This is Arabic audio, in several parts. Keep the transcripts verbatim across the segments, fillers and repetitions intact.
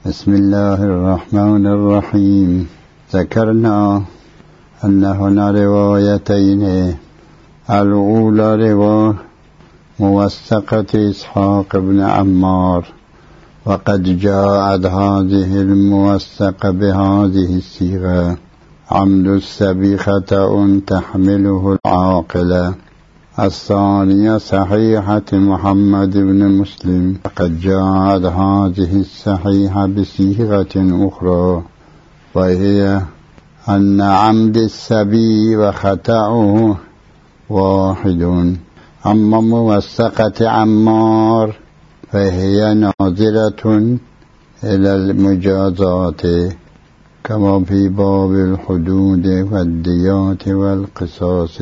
بسم الله الرحمن الرحيم. ذكرنا أن هنا روايتين، الأولى رواية موثقة إسحاق بن عمار، وقد جاءت هذه الموثقة بهذه الصيغة: عمد السبي خطأ تحمله العاقلة. الثانية صحيحة محمد بن مسلم، وقد جاءت هذه الصحيحة بصيغة أخرى، وهي أن عمد السبي وخطأه واحد. أما موثقة عمار فهي ناظرة إلى المجازات، كما في باب الحدود والديات والقصاص،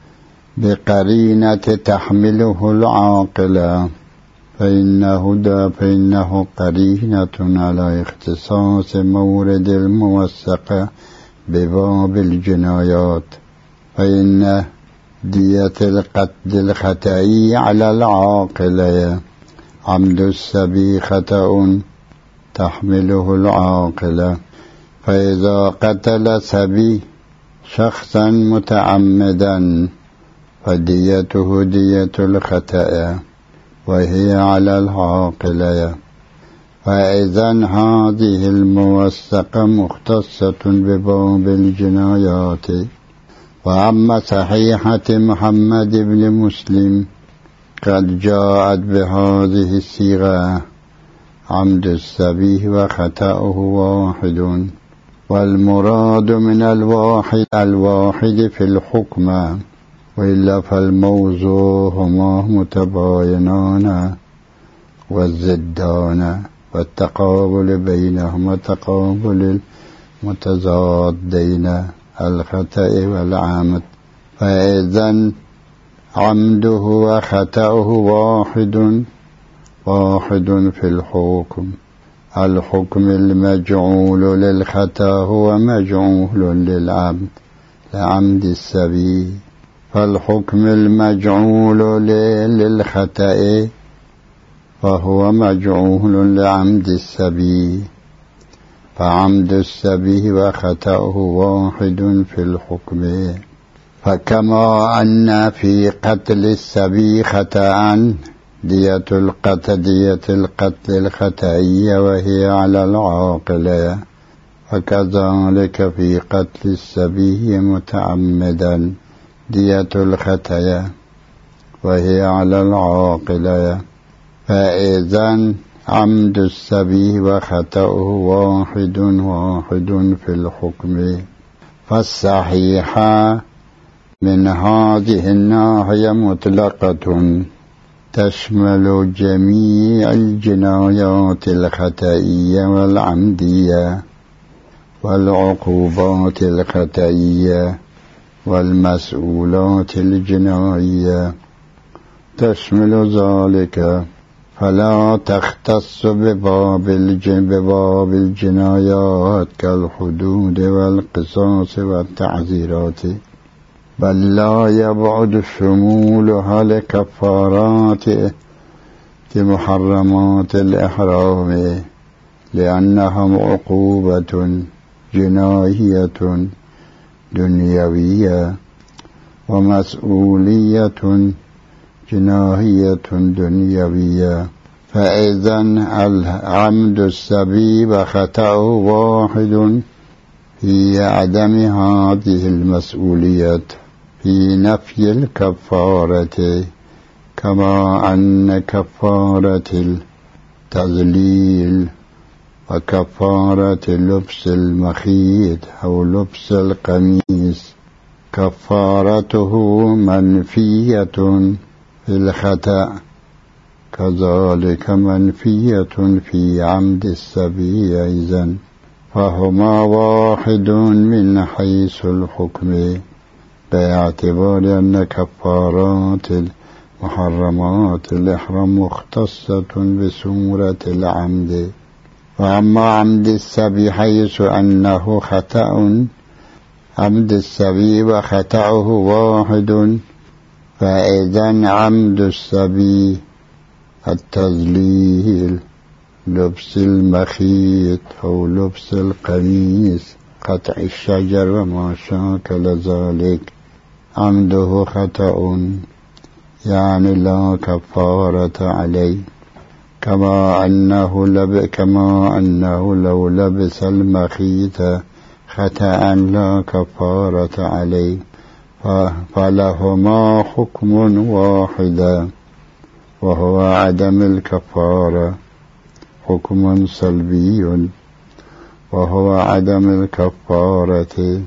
بقرينة تحمله العاقلة، فإنه دا فإنه قرينة على اختصاص مورد الموثقة بباب الجنايات، فإن دية القتل الخطئي على العاقلة. عمد السبي خطأ تحمله العاقلة، فإذا قتل سبي شخصا متعمدا فديته دية الخطأ وهي على العاقلة. فإذا هذه الموثقة مختصة بباب الجنايات. وأما صحيحة محمد بن مسلم قد جاءت بهذه الصيغة: عمد السبي وخطأه واحد. والمراد من الواحد الواحد في الحكم، وإلا فالموضوع هما متباينان والزدان، والتقابل بينهما تقابل المتضادين، الخطأ والعمد. فإذن عمده وخطأه واحد واحد في الحكم. الحكم المجعول للخطأ هو مجعول للعمد لعمد السبي، فالحكم المجعول للخطأ فهو مجعول لعمد السبي، فعمد السبي وخطأه واحد في الحكم. فكما أن في قتل السبي خطأ دية القتل دية القتل الخطئية وهي على العاقلة، فكذلك في قتل السبي متعمدا دية الخطأ وهي على العاقلة. فإذن عمد السبي وخطأه واحد واحد في الحكم. فالصحيحة من هذه الناحية مطلقة، تشمل جميع الجنايات الخطئية والعمدية والعقوبات الخطئية والمسؤولات الجنائية، تشمل ذلك، فلا تختص بباب بباب الجنايات كالحدود والقصاص والتعزيرات، بل لا يبعد شمولها لكفارات محرمات الإحرام، لأنهم عقوبة جنائية دنيوية ومسؤولية جنائية دنيوية. فإذن العمد السبي وخطأه واحد في عدم هذه المسؤولية، في نفي الكفارة، كما أن كفارة التذليل وكفارة لبس المخيط أو لبس القميص كفارته منفية في الخطأ، كذلك منفية في عمد السبي أيضا، فهما واحد من حيث الحكم، باعتبار أن كفارات المحرمات الإحرام مختصة بصورة العمد. وأما عمد السبي حيث أنه خطأ، عمد السبي وخطأه واحد، فإذن عمد السبي التذليل لبس المخيط أو لبس القميص، قطع الشجر وما شاكل ذلك، عمده خطأ يعني لا كفارة عليه، كما أنه لب كما أنه لو لبس المخيط خطأ لا كفارة عليه، فلهما حكم واحد وهو عدم الكفارة، حكم سلبي وهو عدم الكفارة.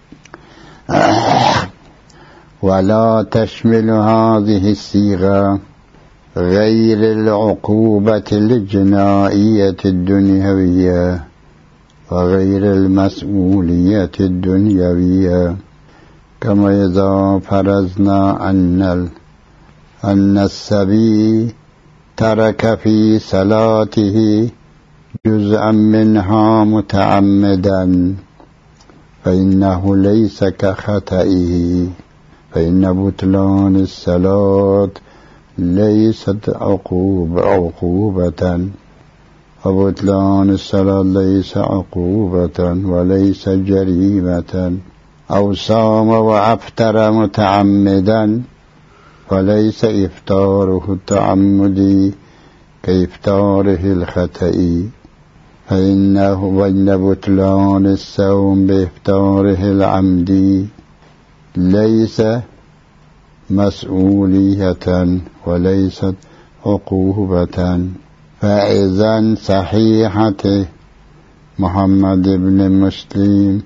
ولا تشمل هذه الصيغة غير العقوبة الجنائية الدنيوية وغير المسؤولية الدنيوية، كما إذا فرضنا أن أن الصبي ترك في صلاته جزءا منها متعمدا فإنه ليس كخطئه، فإن بطلان الصلاة ليست عقوبة عقوبة وبطلان الصلاة ليس عقوبة وليس جريمة. أو صام وأفطر متعمدا فليس إفطاره التعمدي كإفطاره الخطئي، فإنه وإن بطلان الصوم بإفطاره العمدي ليس مسؤولية وليست عقوبة. فإذا صحيحة محمد بن مسلم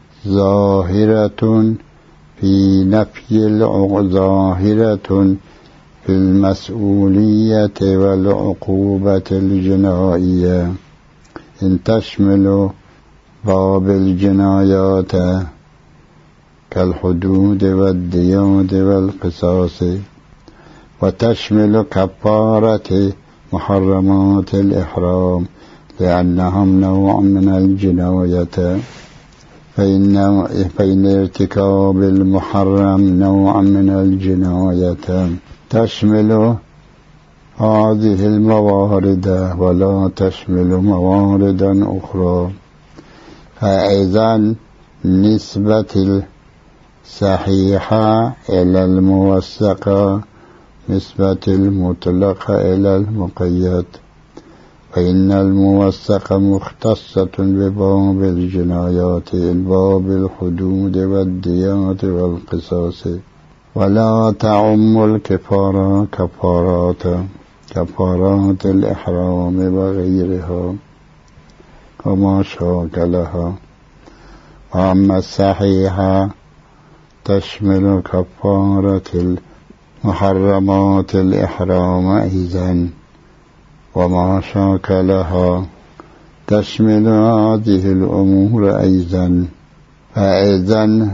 ظاهرة في نفي ظاهرة في المسؤولية والعقوبة الجنائية، إن تشمل باب الجنايات كالحدود والديات والقصاص، وتشمل كفارة محرمات الإحرام لأنهم نوع من الجناية، فإن, فإن ارتكاب المحرم نوع من الجناية تشمل هذه الموارد ولا تشمل مواردا أخرى. فإذا نسبة الصحيحة إلى الموثقة نسبة المطلقة إلى المقيد، فإن الموثقة مختصة بباب الجنايات باب الحدود والديات والقصاص، ولا تعم الكفارة كفارات كفارات الإحرام وغيرها وما شاكلها. وأما الصحيحة تشمل كفارة محرمات الإحرام أيضا وما شاكلها، تشمل هذه الأمور أيضا. فإذا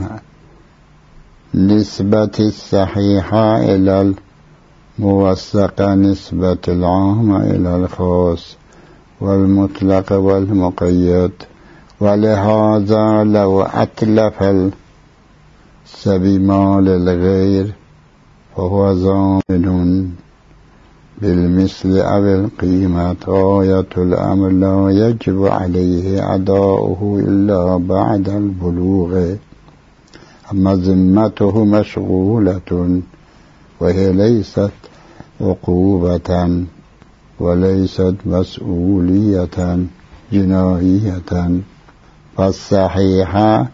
نسبة الصحيحة إلى الموثقة نسبة العام إلى الخاص والمطلق والمقيد، ولهذا لو أتلف السبي مال الغير فهو ضامن بالمثل أو القيمة. غاية الأمر لا يجب عليه أداؤه إلا بعد البلوغ، أما ذمته مشغولة وهي ليست عقوبة وليست مسؤولية جنائية. فالصحيحة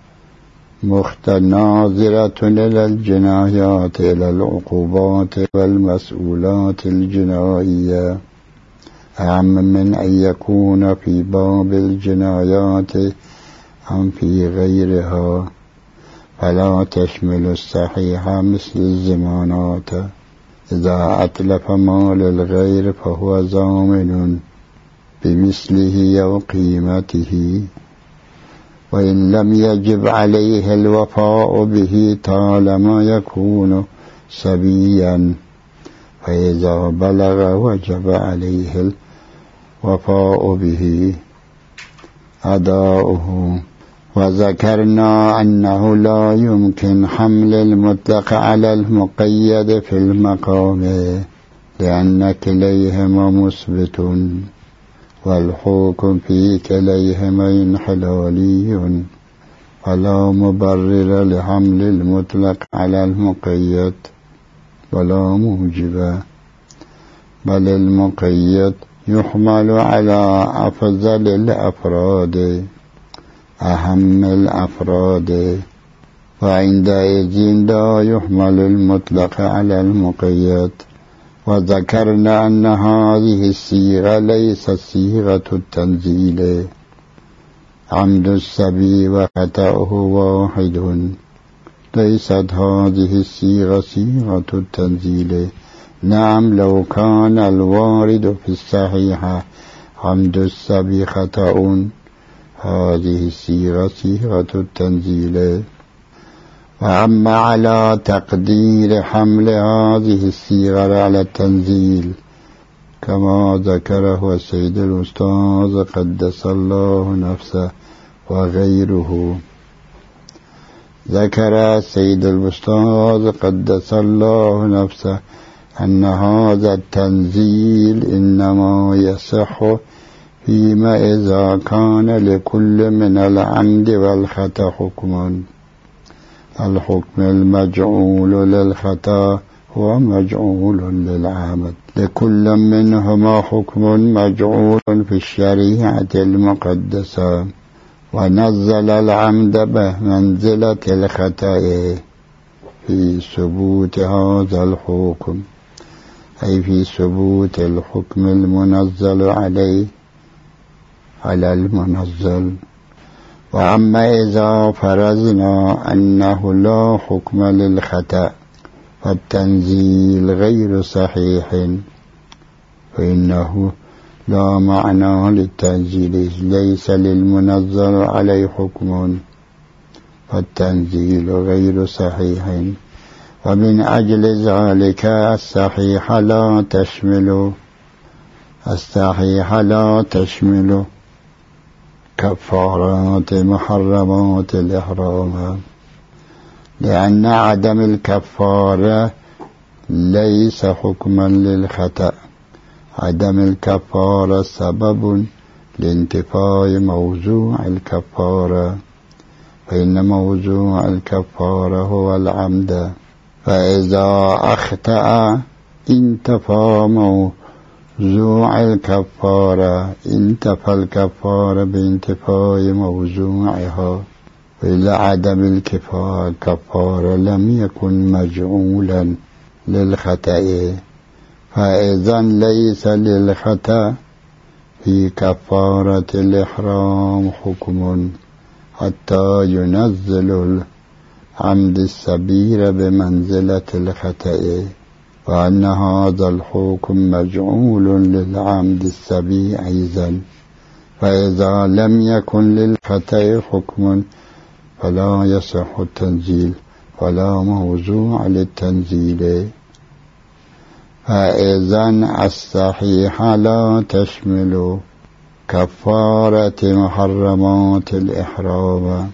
ناظرة إلى الجنايات إلى العقوبات والمسؤولات الجنائية أهم من أن يكون في باب الجنايات أم في غيرها، فلا تشمل الصحيحة مثل الضمانات. إذا أتلف مال الغير فهو ضامن بمثله أو قيمته، وإن لم يجب عليه الوفاء به طالما يكون صبيا، فإذا بلغ وجب عليه الوفاء به أداؤه. وذكرنا أنه لا يمكن حمل المطلق على المقيد في المقام، لأن كليهما مثبت والحكم في كليهما انحلالي فلا مبرر لحمل المطلق على المقيد ولا موجب، بل المقيد يحمل على أفضل الأفراد أهم الأفراد، وعندئذ لا يحمل المطلق على المقيد. وذكرنا أن هذه الصيغة ليست صيغة التنزيل، عمد السبي وخطأه واحد، ليست هذه الصيغة صيغة التنزيل. نعم لو كان الوارد في الصحيحة عمد السبي خطأ، هذه الصيغة صيغة التنزيل. وأما على تقدير حمل هذه الصيغة على التنزيل كما ذكره السيد الأستاذ قدس الله نفسه وغيره، ذكر السيد الأستاذ قدس الله نفسه أن هذا التنزيل إنما يصح فيما إذا كان لكل من العمد والخطأ حكم. الحكم المجعول للخطأ هو مجعول للعمد، لكل منهما حكم مجعول في الشريعة المقدسة، ونزل العمد بمنزلة الخطأ في ثبوت هذا الحكم، أي في ثبوت الحكم المنزل عليه على المنزل. وأما إذا فرضنا أنه لا حكم للخطأ فالتنزيل غير صحيح، فإنه لا معنى للتنزيل، ليس للمنزل عليه حكم، فالتنزيل غير صحيح. ومن أجل ذلك الصحيح لا تشمل الصحيح لا تشمل كفارات محرمات الإحرام، لأن عدم الكفارة ليس حكما للخطأ. عدم الكفارة سبب لانتفاء موضوع الكفارة، فإن موضوع الكفارة هو العمد، فإذا أخطأ انتفى موضوع الكفارة، انتفى الكفارة بانتفاء موضوعها، وإلى عدم الكفارة لم يكن مجعولا للخطأ، فإذا ليس للخطأ في كفارة الإحرام حكم حتى ينزل العمد الصغير بمنزلة الخطأ، وأن هذا الحكم مجعول للعمد الصغير أيضا. فإذا لم يكن للخطأ حكم فلا يصح التنزيل ولا موضوع للتنزيل. فإذا الصحيح لا تشمل كفارة محرمات الإحرام،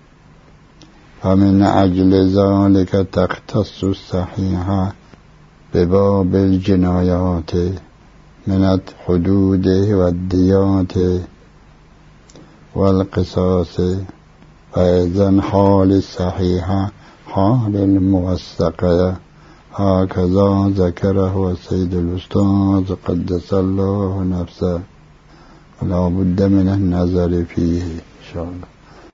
فمن أجل ذلك تختص الصحيحة بباب الجنايات من الحدود والديات والقصاص. فإذا حال الصحيحة حال الموثقة، هكذا ذكره السيد الأستاذ قدس الله نفسه، ولا بد من النظر فيه إن شاء الله.